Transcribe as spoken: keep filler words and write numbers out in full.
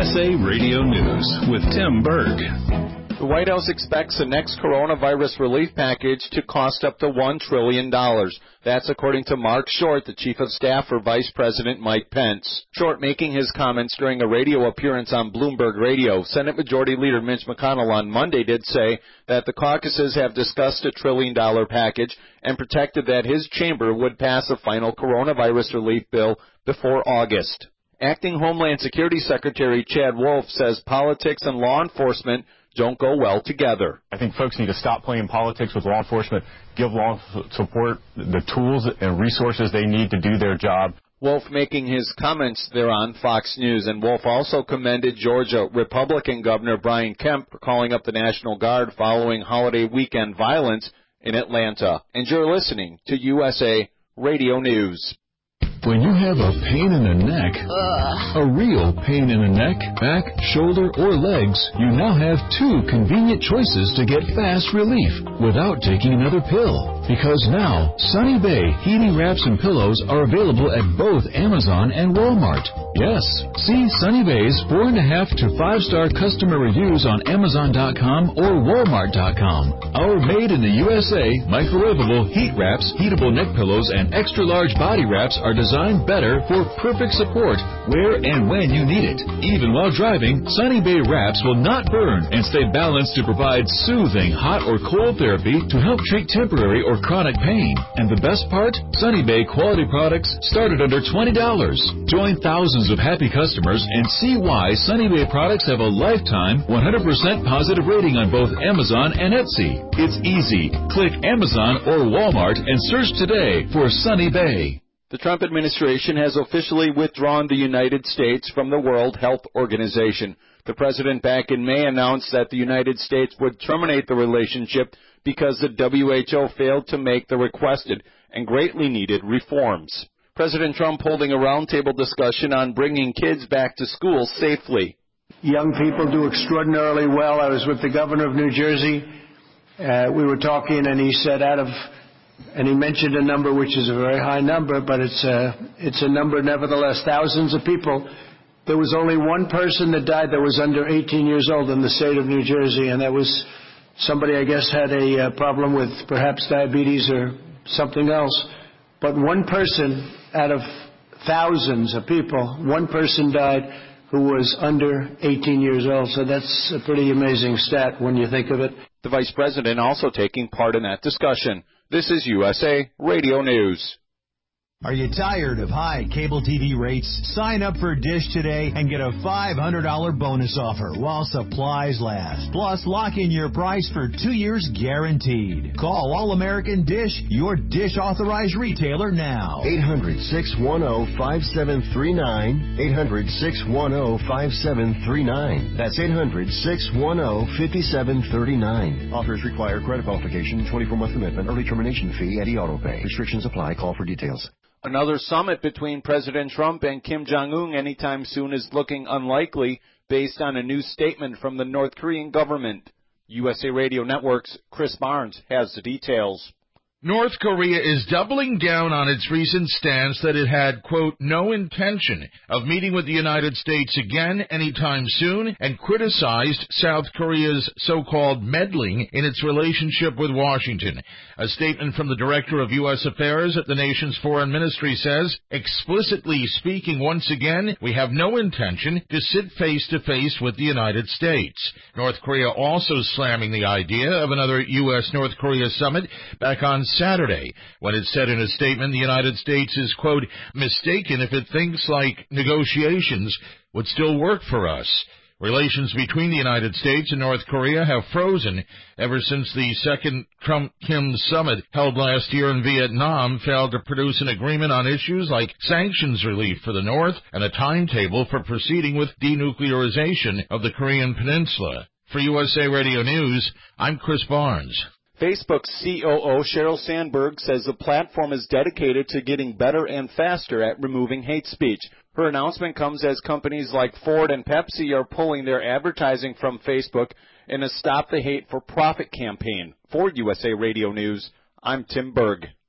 S A Radio News with Tim Berg. The White House expects the next coronavirus relief package to cost up to one trillion dollars. That's according to Mark Short, the Chief of Staff for Vice President Mike Pence. Short making his comments during a radio appearance on Bloomberg Radio. Senate Majority Leader Mitch McConnell on Monday did say that the caucuses have discussed a trillion dollar package and protected that his chamber would pass a final coronavirus relief bill before August. Acting Homeland Security Secretary Chad Wolf says politics and law enforcement don't go well together. I think folks need to stop playing politics with law enforcement, give law support the tools and resources they need to do their job. Wolf making his comments there on Fox News, and Wolf also commended Georgia Republican Governor Brian Kemp for calling up the National Guard following holiday weekend violence in Atlanta. And you're listening to U S A Radio News. When you have a pain in the neck, Ugh. a real pain in the neck, back, shoulder, or legs, you now have two convenient choices to get fast relief without taking another pill. Because now, Sunny Bay heating wraps and pillows are available at both Amazon and Walmart. Yes, see Sunny Bay's four and a half to five star customer reviews on Amazon dot com or Walmart dot com. Our made in the U S A microwavable heat wraps, heatable neck pillows, and extra large body wraps are designed better for perfect support where and when you need it. Even while driving, Sunny Bay wraps will not burn and stay balanced to provide soothing hot or cold therapy to help treat temporary or chronic pain. And the best part? Sunny Bay quality products start at under twenty dollars. Join thousands of happy customers and see why Sunny Bay products have a lifetime one hundred percent positive rating on both Amazon and Etsy. It's easy. Click Amazon or Walmart and search today for Sunny Bay. The Trump administration has officially withdrawn the United States from the World Health Organization. The president back in May announced that the United States would terminate the relationship because the W H O failed to make the requested and greatly needed reforms. President Trump holding a roundtable discussion on bringing kids back to school safely. Young people do extraordinarily well. I was with the governor of New Jersey. Uh, we were talking, and he said out of, and he mentioned a number which is a very high number, but it's a, it's a number nevertheless, thousands of people. There was only one person that died that was under eighteen years old in the state of New Jersey, and that was somebody, I guess, had a uh, problem with perhaps diabetes or something else. But one person out of thousands of people, one person died who was under eighteen years old. So that's a pretty amazing stat when you think of it. The vice president also taking part in that discussion. This is U S A Radio News. Are you tired of high cable T V rates? Sign up for Dish today and get a five hundred dollars bonus offer while supplies last. Plus, lock in your price for two years guaranteed. Call All-American Dish, your Dish authorized retailer now. eight hundred, six one zero, five seven three nine. eight hundred, six one zero, five seven three nine. That's eight hundred, six one zero, five seven three nine. Offers require credit qualification, twenty-four month commitment, early termination fee, and e-auto pay. Restrictions apply. Call for details. Another summit between President Trump and Kim Jong-un anytime soon is looking unlikely based on a new statement from the North Korean government. U S A Radio Network's Chris Barnes has the details. North Korea is doubling down on its recent stance that it had, quote, no intention of meeting with the United States again anytime soon, and criticized South Korea's so-called meddling in its relationship with Washington. A statement from the Director of U S Affairs at the nation's foreign ministry says, explicitly speaking once again, we have no intention to sit face-to-face with the United States. North Korea also slamming the idea of another U S North Korea summit back on Saturday, when it said in a statement the United States is, quote, mistaken if it thinks like negotiations would still work for us. Relations between the United States and North Korea have frozen ever since the second Trump-Kim summit held last year in Vietnam failed to produce an agreement on issues like sanctions relief for the North and a timetable for proceeding with denuclearization of the Korean Peninsula. For U S A Radio News, I'm Chris Barnes. Facebook's C O O Sheryl Sandberg says the platform is dedicated to getting better and faster at removing hate speech. Her announcement comes as companies like Ford and Pepsi are pulling their advertising from Facebook in a Stop the Hate for Profit campaign. For U S A Radio News, I'm Tim Berg.